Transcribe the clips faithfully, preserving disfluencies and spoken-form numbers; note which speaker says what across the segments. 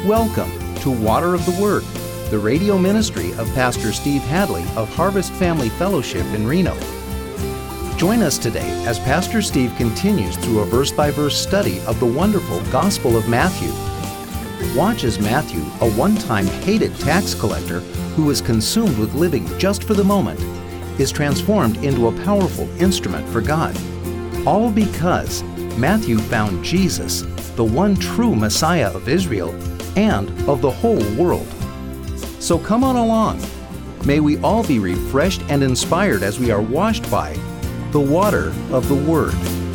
Speaker 1: Welcome to Water of the Word, the radio ministry of Pastor Steve Hadley of Harvest Family Fellowship in Reno. Join us today as Pastor Steve continues through a verse-by-verse study of the wonderful Gospel of Matthew. Watch as Matthew, a one-time hated tax collector who was consumed with living just for the moment, is transformed into a powerful instrument for God. All because Matthew found Jesus, the one true Messiah of Israel and of the whole world. So come on along. May we all be refreshed and inspired as we are washed by the water of the Word.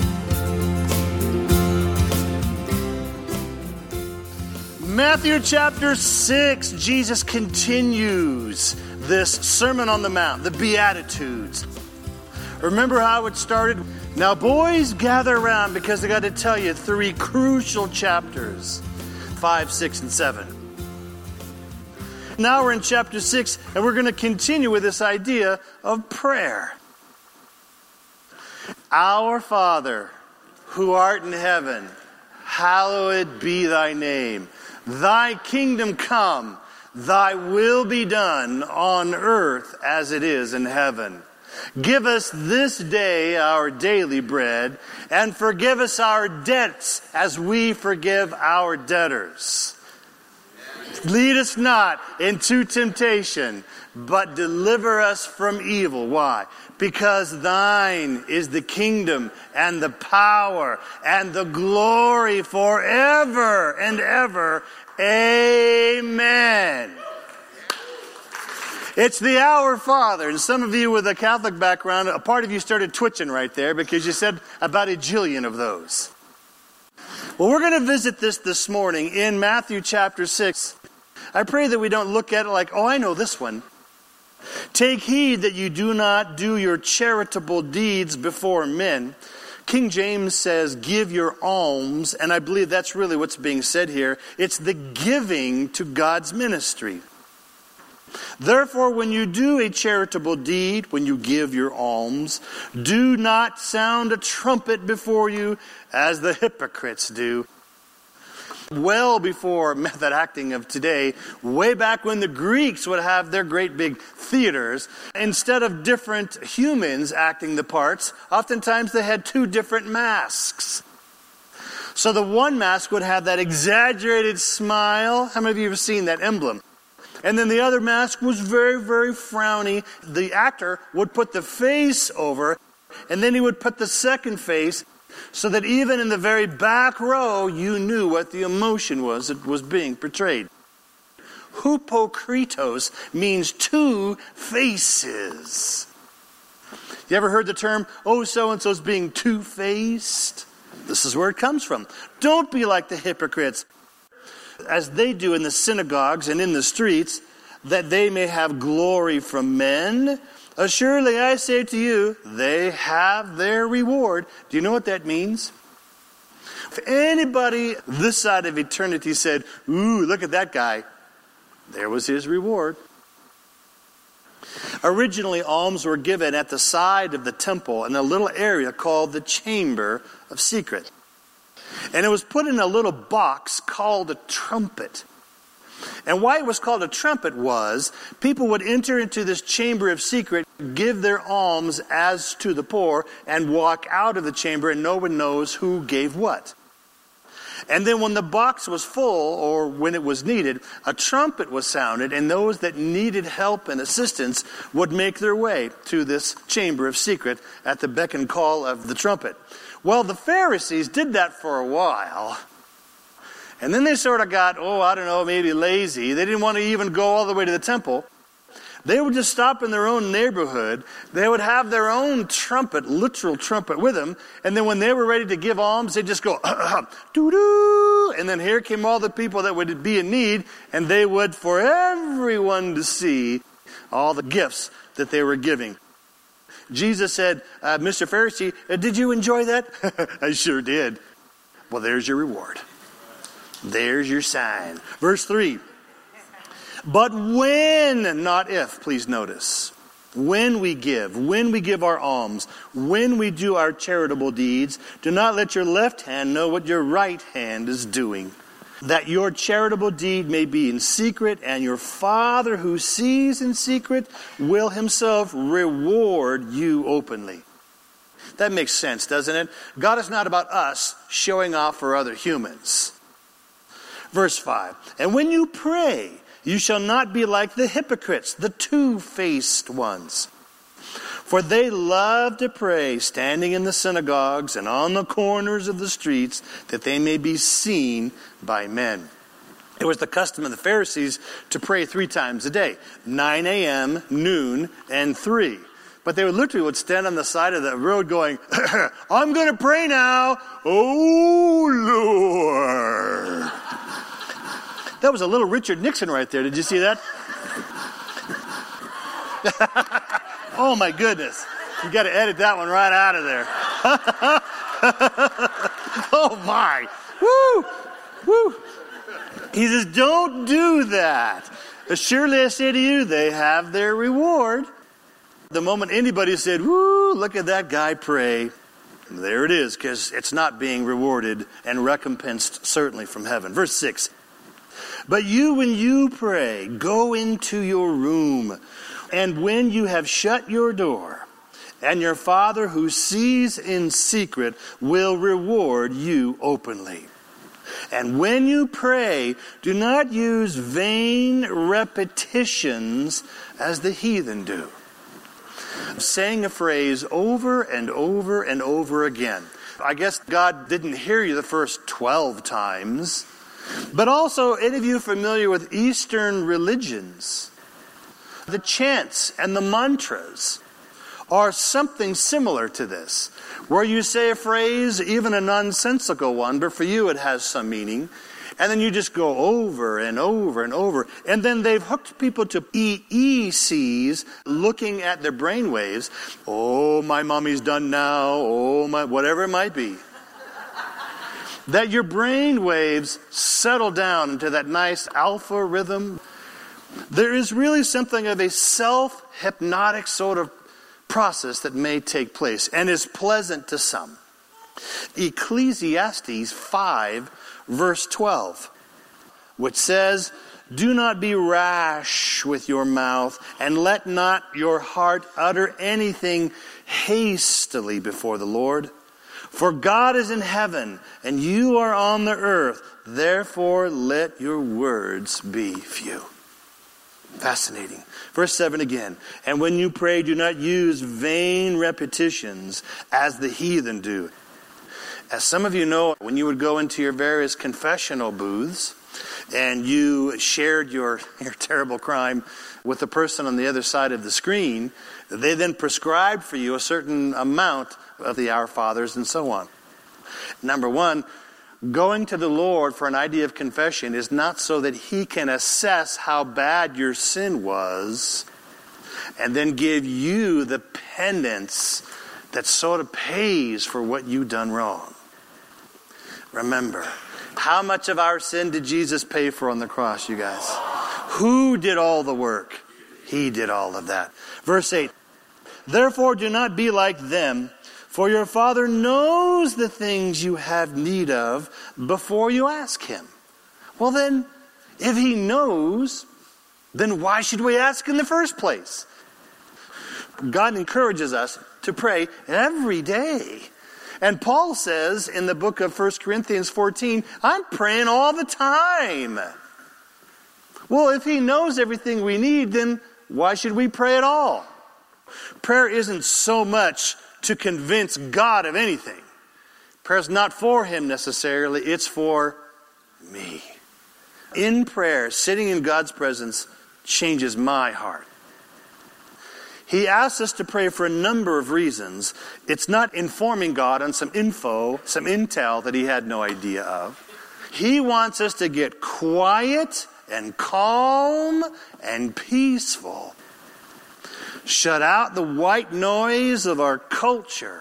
Speaker 2: Matthew chapter six, Jesus continues this Sermon on the Mount, the Beatitudes. Remember how it started? Now, boys, gather around because I got to tell you three crucial chapters, five, six, and seven. Now we're in chapter six, and we're going to continue with this idea of prayer. Our Father, who art in heaven, hallowed be thy name. Thy kingdom come, thy will be done on earth as it is in heaven. Give us this day our daily bread, and forgive us our debts as we forgive our debtors. Lead us not into temptation, but deliver us from evil. Why? Because thine is the kingdom and the power and the glory forever and ever. Amen. It's the Our Father. And some of you with a Catholic background, a part of you started twitching right there because you said about a jillion of those. Well, we're going to visit this this morning in Matthew chapter six. I pray that we don't look at it like, oh, I know this one. Take heed that you do not do your charitable deeds before men. King James says, give your alms, and I believe that's really what's being said here. It's the giving to God's ministry. Therefore, when you do a charitable deed, when you give your alms, do not sound a trumpet before you as the hypocrites do. Well before method acting of today, way back when the Greeks would have their great big theaters, instead of different humans acting the parts, oftentimes they had two different masks. So the one mask would have that exaggerated smile. How many of you have seen that emblem? And then the other mask was very, very frowny. The actor would put the face over, and then he would put the second face, so that even in the very back row, you knew what the emotion was that was being portrayed. Hypokritos means two faces. You ever heard the term, oh, so-and-so's being two-faced? This is where it comes from. Don't be like the hypocrites, as they do in the synagogues and in the streets, that they may have glory from men. Assuredly, I say to you, they have their reward. Do you know what that means? If anybody this side of eternity said, ooh, look at that guy, there was his reward. Originally, alms were given at the side of the temple in a little area called the Chamber of Secret. And it was put in a little box called a trumpet. And why it was called a trumpet was, people would enter into this chamber of secret, give their alms as to the poor, and walk out of the chamber, and no one knows who gave what. And then when the box was full, or when it was needed, a trumpet was sounded, and those that needed help and assistance would make their way to this chamber of secret at the beck and call of the trumpet. Well, the Pharisees did that for a while. And then they sort of got, oh, I don't know, maybe lazy. They didn't want to even go all the way to the temple. They would just stop in their own neighborhood. They would have their own trumpet, literal trumpet with them. And then when they were ready to give alms, they'd just go, doo-doo. And then here came all the people that would be in need. And they would, for everyone to see, all the gifts that they were giving. Jesus said, uh, Mister Pharisee, uh, did you enjoy that? I sure did. Well, there's your reward. There's your sign. Verse three. But when, not if, please notice. When we give, when we give our alms, when we do our charitable deeds, do not let your left hand know what your right hand is doing. that your charitable deed may be in secret, and your Father who sees in secret will himself reward you openly. That makes sense, doesn't it? God is not about us showing off for other humans. Verse five, and when you pray, you shall not be like the hypocrites, the two-faced ones. For they love to pray, standing in the synagogues and on the corners of the streets, that they may be seen by men. It was the custom of the Pharisees to pray three times a day, nine a.m., noon, and three. But they would literally would stand on the side of the road going, I'm going to pray now. Oh, Lord. That was a little Richard Nixon right there. Did you see that? Oh, my goodness. You got to edit that one right out of there. Oh, my. Woo. Woo. He says, don't do that. Surely I say to you, they have their reward. The moment anybody said, woo, look at that guy pray, there it is, because it's not being rewarded and recompensed certainly from heaven. Verse six, but you, when you pray, go into your room, and when you have shut your door, and your Father who sees in secret will reward you openly. And when you pray, do not use vain repetitions as the heathen do, saying a phrase over and over and over again. I guess God didn't hear you the first twelve times. But also, any of you familiar with Eastern religions, the chants and the mantras are something similar to this, where you say a phrase, even a nonsensical one, but for you it has some meaning, and then you just go over and over and over. And then they've hooked people to E E Cs, looking at their brain waves. Oh, my mommy's done now. Oh, my, whatever it might be. That your brain waves settle down into that nice alpha rhythm. There is really something of a self-hypnotic sort of process that may take place and is pleasant to some. Ecclesiastes five, verse twelve, which says, do not be rash with your mouth, and let not your heart utter anything hastily before the Lord. For God is in heaven, and you are on the earth. Therefore, let your words be few. Fascinating. Verse seven again. And when you pray, do not use vain repetitions as the heathen do. As some of you know, when you would go into your various confessional booths and you shared your, your terrible crime with the person on the other side of the screen, they then prescribed for you a certain amount of the Our Fathers and so on. Number one, going to the Lord for an idea of confession is not so that He can assess how bad your sin was and then give you the penance that sort of pays for what you've done wrong. Remember, how much of our sin did Jesus pay for on the cross, you guys? Who did all the work? He did all of that. Verse eight, therefore do not be like them, for your Father knows the things you have need of before you ask Him. Well then, if He knows, then why should we ask in the first place? God encourages us to pray every day. And Paul says in the book of First Corinthians fourteen, I'm praying all the time. Well, if He knows everything we need, then why should we pray at all? Prayer isn't so much to convince God of anything. Prayer's not for Him necessarily, it's for me. In prayer, sitting in God's presence changes my heart. He asks us to pray for a number of reasons. It's not informing God on some info, some intel that He had no idea of. He wants us to get quiet and calm and peaceful. Shut out the white noise of our culture.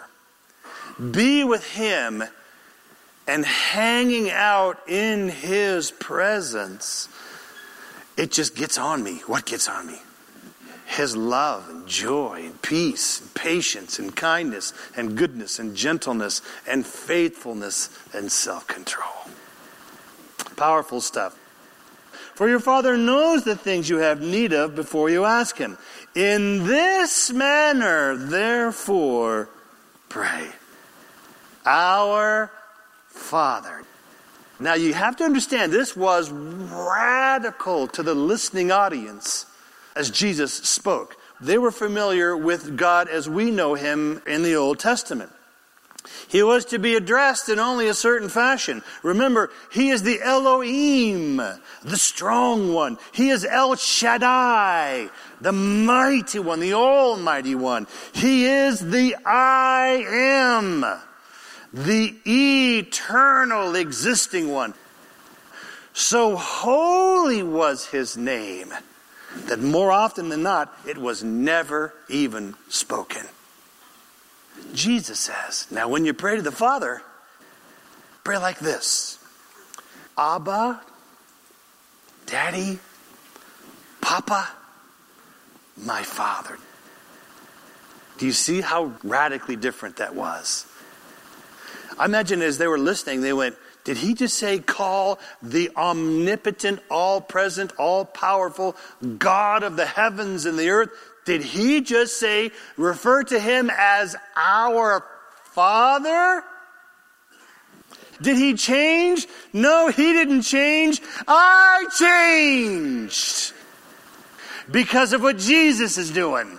Speaker 2: Be with Him and hanging out in His presence. It just gets on me. What gets on me? His love and joy and peace and patience and kindness and goodness and gentleness and faithfulness and self-control. Powerful stuff. For your Father knows the things you have need of before you ask him. In this manner, therefore, pray. Our Father. Now you have to understand, this was radical to the listening audience as Jesus spoke. They were familiar with God as we know him in the Old Testament. He was to be addressed in only a certain fashion. Remember, he is the Elohim, the strong one. He is El Shaddai, the mighty one, the almighty one. He is the I am, the eternal existing one. So holy was his name that more often than not, it was never even spoken. Jesus says, now when you pray to the Father, pray like this. Abba, Daddy, Papa, my Father. Do you see how radically different that was? I imagine as they were listening, they went, did he just say call the omnipotent, all-present, all-powerful God of the heavens and the earth? Did he just say, refer to him as our Father? Did he change? No, he didn't change. I changed because of what Jesus is doing.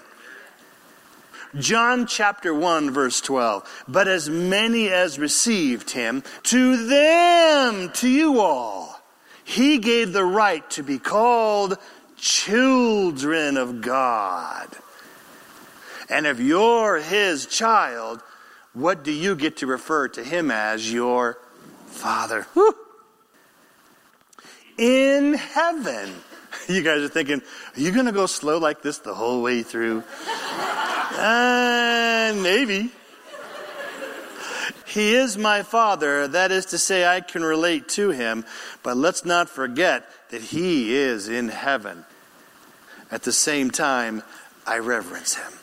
Speaker 2: John chapter one, verse twelve. But as many as received him, to them, to you all, he gave the right to be called children of God. And if you're his child, what do you get to refer to him as? Your Father. Whew. In heaven. You guys are thinking, are you going to go slow like this the whole way through? Uh, maybe. He is my Father. That is to say, I can relate to him. But let's not forget that he is in heaven. At the same time, I reverence him.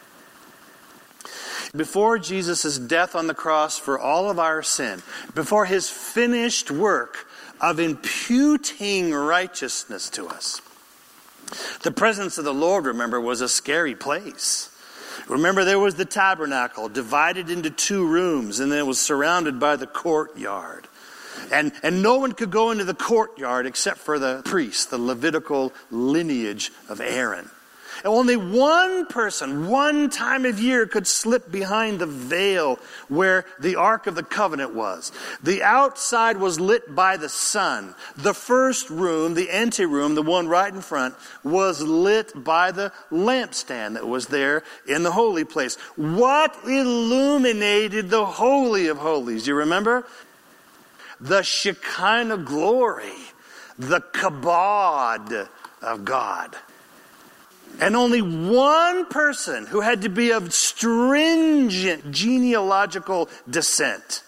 Speaker 2: Before Jesus' death on the cross for all of our sin, before his finished work of imputing righteousness to us, the presence of the Lord, remember, was a scary place. Remember, there was the tabernacle divided into two rooms, and then it was surrounded by the courtyard. And, and no one could go into the courtyard except for the priest, the Levitical lineage of Aaron. And only one person, one time of year, could slip behind the veil where the Ark of the Covenant was. The outside was lit by the sun. The first room, the anteroom, the one right in front, was lit by the lampstand that was there in the holy place. What illuminated the Holy of Holies? Do you remember? The Shekinah glory, the kabod of God. And only one person who had to be of stringent genealogical descent,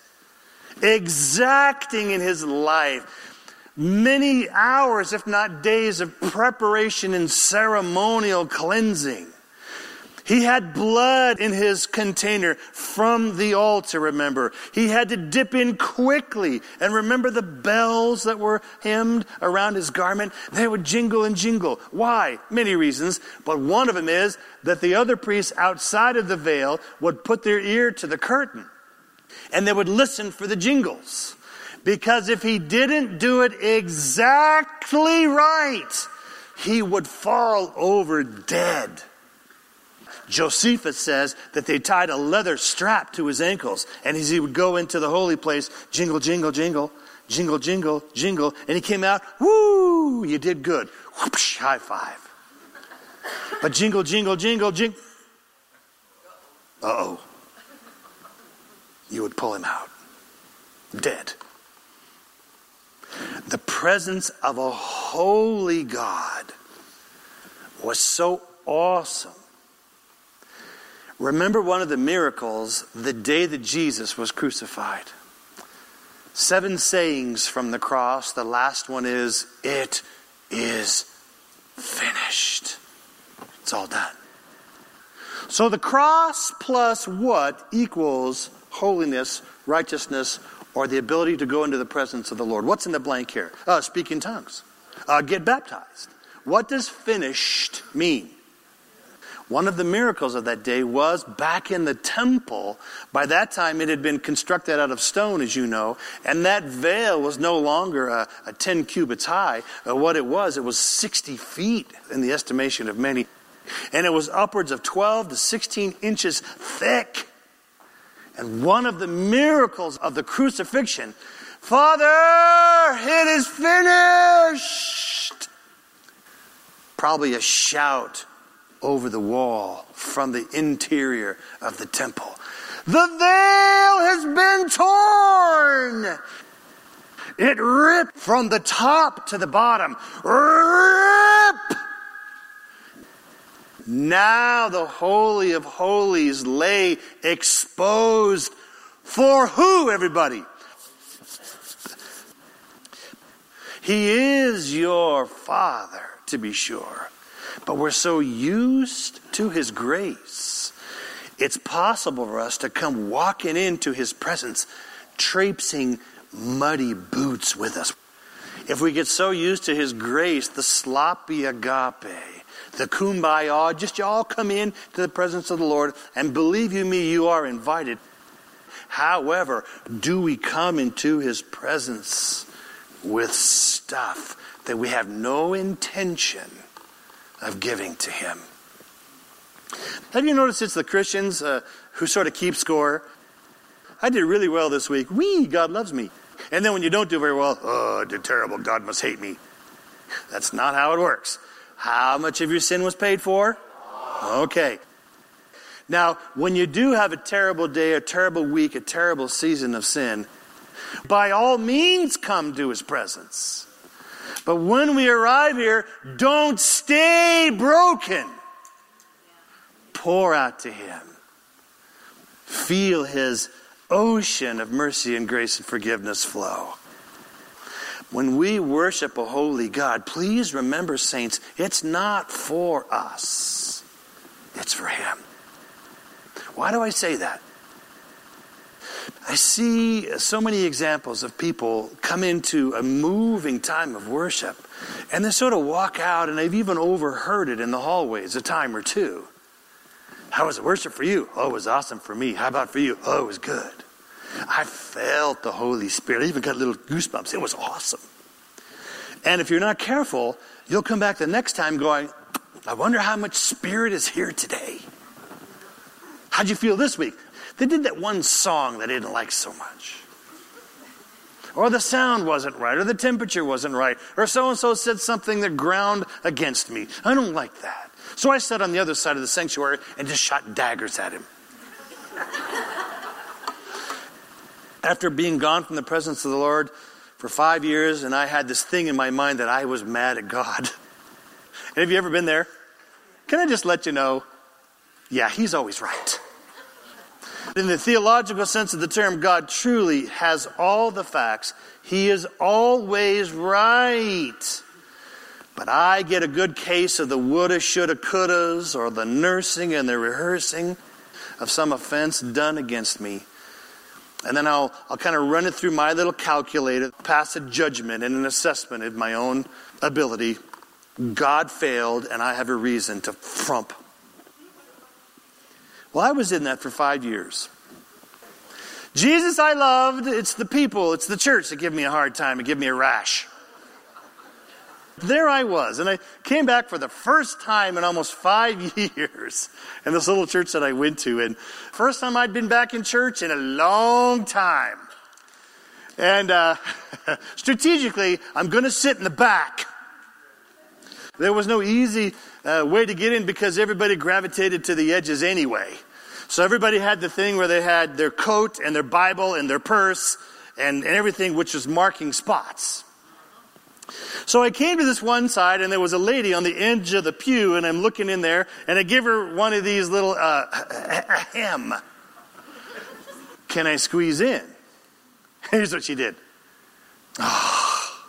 Speaker 2: exacting in his life many hours, if not days, of preparation and ceremonial cleansing. He had blood in his container from the altar, remember. He had to dip in quickly. And remember the bells that were hemmed around his garment? They would jingle and jingle. Why? Many reasons. But one of them is that the other priests outside of the veil would put their ear to the curtain. And they would listen for the jingles. Because if he didn't do it exactly right, he would fall over dead. Josephus says that they tied a leather strap to his ankles. And as he would go into the holy place, jingle, jingle, jingle, jingle, jingle, jingle. And he came out, woo, you did good. Whoopsh, high five. But jingle, jingle, jingle, jingle. Uh-oh. You would pull him out. Dead. The presence of a holy God was so awesome. Remember one of the miracles the day that Jesus was crucified. Seven sayings from the cross. The last one is, it is finished. It's all done. So the cross plus what equals holiness, righteousness, or the ability to go into the presence of the Lord. What's in the blank here? Uh, speak in tongues. Uh, get baptized. What does finished mean? One of the miracles of that day was back in the temple. By that time, it had been constructed out of stone, as you know, and that veil was no longer a, a ten cubits high. Uh, what it was, it was sixty feet in the estimation of many. And it was upwards of twelve to sixteen inches thick. And one of the miracles of the crucifixion, Father, it is finished. Probably a shout over the wall from the interior of the temple. The veil has been torn. It ripped from the top to the bottom. Rip! Now the Holy of Holies lay exposed for who, everybody? He is your Father, to be sure. But we're so used to His grace, it's possible for us to come walking into His presence, traipsing muddy boots with us. If we get so used to His grace, the sloppy agape, the kumbaya, just you all come in to the presence of the Lord, and believe you me, you are invited. However, do we come into His presence with stuff that we have no intention of giving to Him? Have you noticed it's the Christians uh, who sort of keep score? I did really well this week. Whee, God loves me. And then when you don't do very well, oh, I did terrible. God must hate me. That's not how it works. How much of your sin was paid for? Okay. Now, when you do have a terrible day, a terrible week, a terrible season of sin, by all means come to His presence. But when we arrive here, don't stay broken. Pour out to Him. Feel His ocean of mercy and grace and forgiveness flow. When we worship a holy God, please remember, saints, it's not for us. It's for Him. Why do I say that? I see so many examples of people come into a moving time of worship, and they sort of walk out, and they've even overheard it in the hallways a time or two. How was the worship for you? Oh, it was awesome for me. How about for you? Oh, it was good. I felt the Holy Spirit. I even got little goosebumps. It was awesome. And if you're not careful, you'll come back the next time going, I wonder how much Spirit is here today. How'd you feel this week? They did that one song that I didn't like so much. Or the sound wasn't right, or the temperature wasn't right, or so-and-so said something that ground against me. I don't like that. So I sat on the other side of the sanctuary and just shot daggers at him. After being gone from the presence of the Lord for five years, and I had this thing in my mind that I was mad at God. And have you ever been there? Can I just let you know, yeah, He's always right. In the theological sense of the term, God truly has all the facts. He is always right. But I get a good case of the woulda, shoulda, couldas, or the nursing and the rehearsing of some offense done against me. And then I'll, I'll kind of run it through my little calculator, pass a judgment and an assessment of my own ability. God failed, and I have a reason to frump. Well, I was in that for five years. Jesus I loved. It's the people, it's the church that give me a hard time and give me a rash. There I was, and I came back for the first time in almost five years in this little church that I went to. And first time I'd been back in church in a long time. And uh, strategically, I'm going to sit in the back. There was no easy uh, way to get in because everybody gravitated to the edges anyway. So everybody had the thing where they had their coat and their Bible and their purse and, and everything, which was marking spots. So I came to this one side, and there was a lady on the edge of the pew, and I'm looking in there, and I give her one of these little, uh, ahem. Can I squeeze in? Here's what she did. Oh.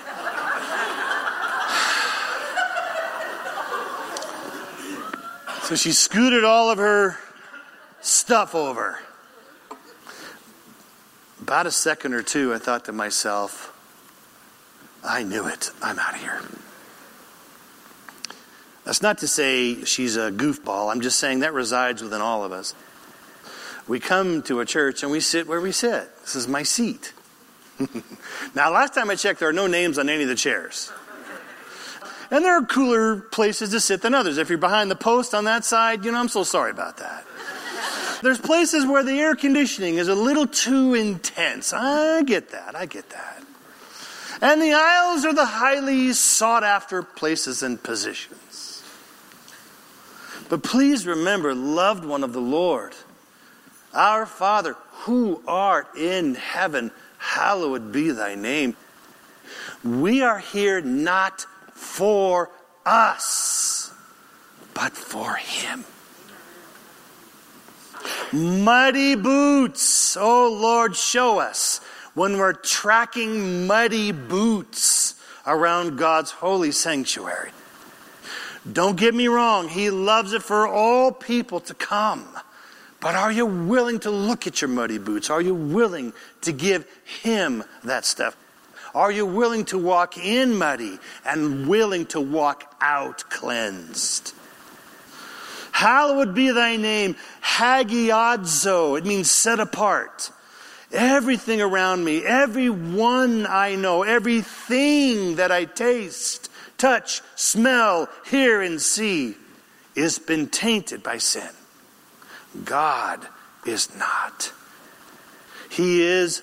Speaker 2: So she scooted all of her stuff over. About a second or two, I thought to myself, I knew it. I'm out of here. That's not to say she's a goofball. I'm just saying that resides within all of us. We come to a church and we sit where we sit. This is my seat. Now, last time I checked, there are no names on any of the chairs. And there are cooler places to sit than others. If you're behind the post on that side, you know, I'm so sorry about that. There's places where the air conditioning is a little too intense. I get that. I get that. And the aisles are the highly sought after places and positions. But please remember, loved one of the Lord, our Father, who art in heaven, hallowed be thy name. We are here not for us, but for him. Muddy boots, oh Lord, show us when we're tracking muddy boots around God's holy sanctuary. Don't get me wrong, he loves it for all people to come. But are you willing to look at your muddy boots? Are you willing to give him that stuff? Are you willing to walk in muddy and willing to walk out cleansed? Hallowed be thy name, hagiadzo. It means set apart. Everything around me, everyone I know, everything that I taste, touch, smell, hear, and see has been tainted by sin. God is not. He is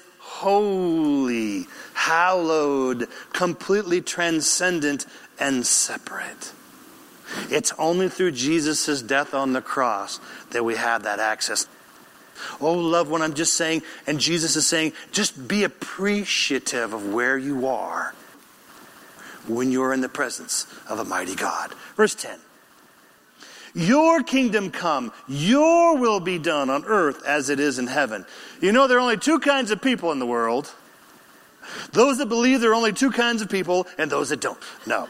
Speaker 2: holy, hallowed, completely transcendent, and separate. It's only through Jesus' death on the cross that we have that access. Oh, loved one, I'm just saying, and Jesus is saying, just be appreciative of where you are when you're in the presence of a mighty God. Verse ten. Your kingdom come, your will be done on earth as it is in heaven. You know, there are only two kinds of people in the world. Those that believe there are only two kinds of people and those that don't. No.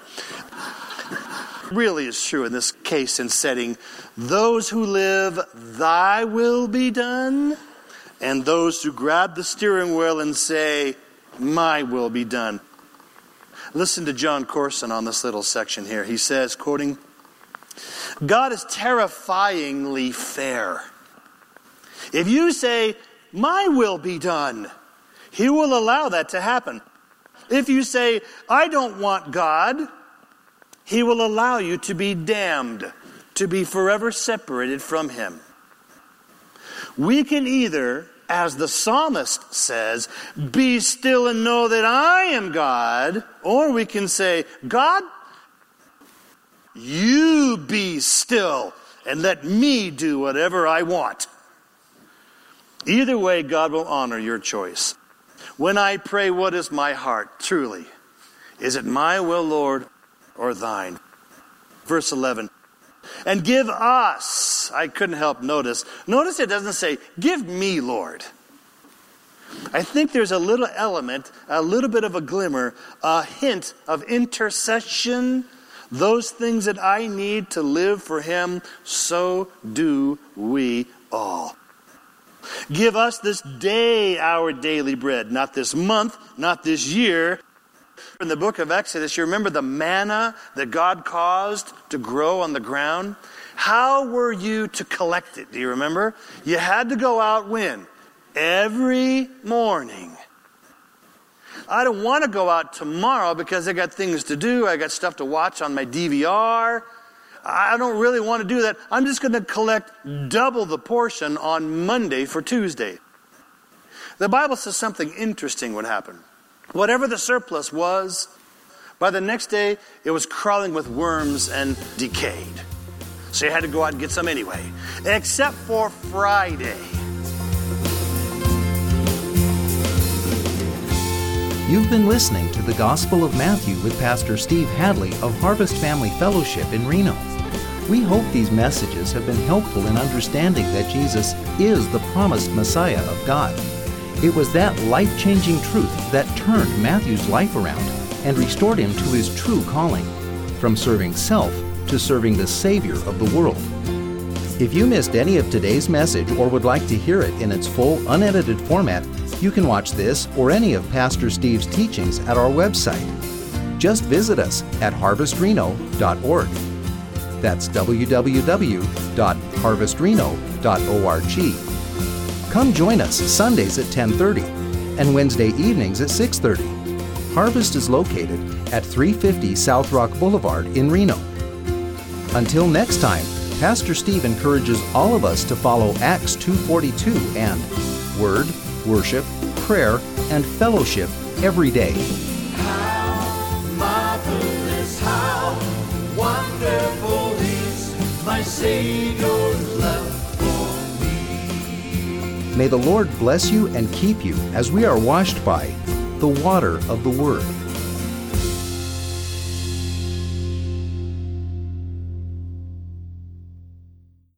Speaker 2: Really is true in this case and setting. Those who live, thy will be done, and those who grab the steering wheel and say, my will be done. Listen to John Corson on this little section here. He says, quoting, God is terrifyingly fair. If you say, my will be done, he will allow that to happen. If you say, I don't want God, he will allow you to be damned, to be forever separated from him. We can either, as the psalmist says, be still and know that I am God, or we can say, God, you be still and let me do whatever I want. Either way, God will honor your choice. When I pray, what is my heart? Truly, is it my will, Lord, or thine? Verse eleven. And give us, I couldn't help notice. Notice it doesn't say, give me, Lord. I think there's a little element, a little bit of a glimmer, a hint of intercession. Those things that I need to live for him, so do we all. Give us this day our daily bread, not this month, not this year. In the book of Exodus, you remember the manna that God caused to grow on the ground? How were you to collect it? Do you remember? You had to go out when? Every morning. I don't want to go out tomorrow because I got things to do. I got stuff to watch on my D V R. I don't really want to do that. I'm just going to collect double the portion on Monday for Tuesday. The Bible says something interesting would happen. Whatever the surplus was, by the next day, it was crawling with worms and decayed. So you had to go out and get some anyway. Except for Friday.
Speaker 1: You've been listening to the Gospel of Matthew with Pastor Steve Hadley of Harvest Family Fellowship in Reno. We hope these messages have been helpful in understanding that Jesus is the promised Messiah of God. It was that life-changing truth that turned Matthew's life around and restored him to his true calling, from serving self to serving the Savior of the world. If you missed any of today's message or would like to hear it in its full, unedited format, You can watch this or any of Pastor Steve's teachings at our website. Just visit us at harvest reno dot org. That's w w w dot harvest reno dot org. Come join us Sundays at ten thirty and Wednesday evenings at six thirty. Harvest is located at three fifty South Rock Boulevard in Reno. Until next time, Pastor Steve encourages all of us to follow Acts two forty-two and Word, Worship, Prayer, and Fellowship every day.
Speaker 3: How marvelous, how wonderful is my Savior's love for me.
Speaker 1: May the Lord bless you and keep you as we are washed by the water of the Word.